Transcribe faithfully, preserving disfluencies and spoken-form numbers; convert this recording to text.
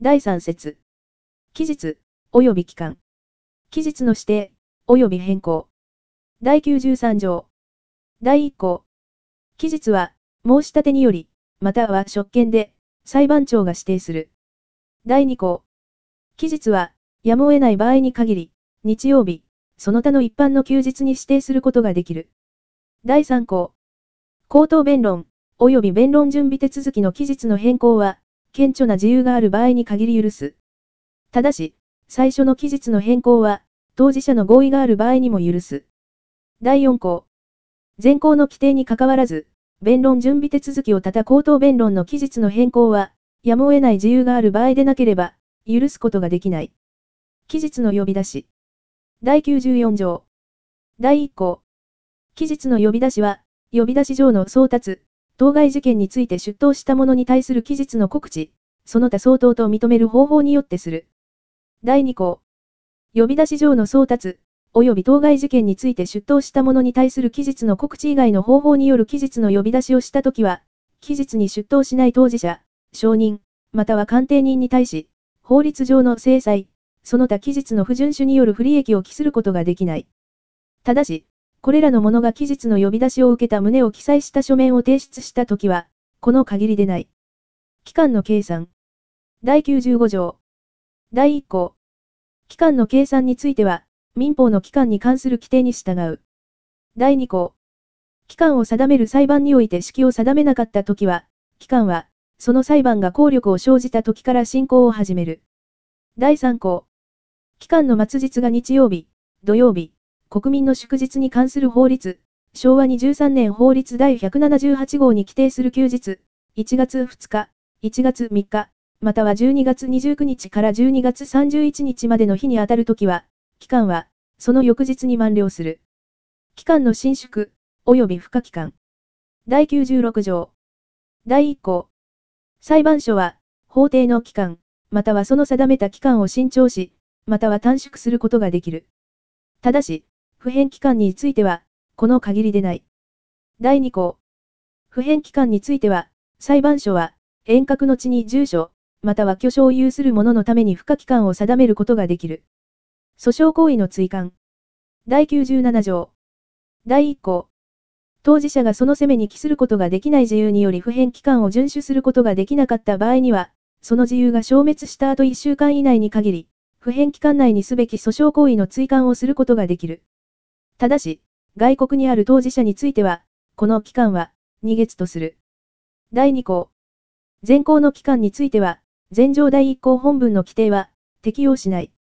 だいさん節。期日、及び期間。期日の指定、及び変更。だいきゅうじゅうさん条。だいいっ項。期日は、申し立てにより、または職権で、裁判長が指定する。だいに項。期日は、やむを得ない場合に限り、日曜日、その他の一般の休日に指定することができる。だいさん項。口頭弁論、及び弁論準備手続きの期日の変更は、顕著な自由がある場合に限り許す。ただし、最初の期日の変更は、当事者の合意がある場合にも許す。だいよん項。前項の規定にかかわらず、弁論準備手続きをたた口頭弁論の期日の変更は、やむを得ない自由がある場合でなければ、許すことができない。期日の呼び出し。だいきゅうじゅうよん条。だいいっ項。期日の呼び出しは、呼び出し状の送達、当該事件について出頭した者に対する期日の告知、その他相当と認める方法によってする。だいに項。呼び出し状の送達、及び当該事件について出頭した者に対する期日の告知以外の方法による期日の呼び出しをしたときは、期日に出頭しない当事者、証人、または鑑定人に対し、法律上の制裁、その他期日の不遵守による不利益を期することができない。ただし、これらの者が期日の呼び出しを受けた旨を記載した書面を提出したときは、この限りでない。期間の計算。だいきゅうじゅうご条。だいいっ項。期間の計算については、民法の期間に関する規定に従う。だいに項。期間を定める裁判において式を定めなかったときは、期間は、その裁判が効力を生じたときから進行を始める。だいさん項。期間の末日が日曜日、土曜日、国民の祝日に関する法律、しょうわにじゅうさんねん法律第ひゃくななじゅうはち号に規定する休日、いちがつふつか、いちがつみっか、またはじゅうにがつにじゅうくにちからじゅうにがつさんじゅういちにちまでの日にあたるときは、期間は、その翌日に満了する。期間の伸縮、及び付加期間。だいきゅうじゅうろく条。だいいっ項。裁判所は、法定の期間、またはその定めた期間を伸長し、または短縮することができる。ただし、不変期間については、この限りでない。だいに項。不変期間については、裁判所は、遠隔の地に住所、または居所を有する者のために付加期間を定めることができる。訴訟行為の追還。だいきゅうじゅうなな条。だいいっ項。当事者がその責めに帰することができない事由により不変期間を遵守することができなかった場合には、その事由が消滅した後いっしゅうかん以内に限り、不変期間内にすべき訴訟行為の追還をすることができる。ただし、外国にある当事者については、この期間は、にげつとする。だいに項。前項の期間については、前条だいいっ項本文の規定は、適用しない。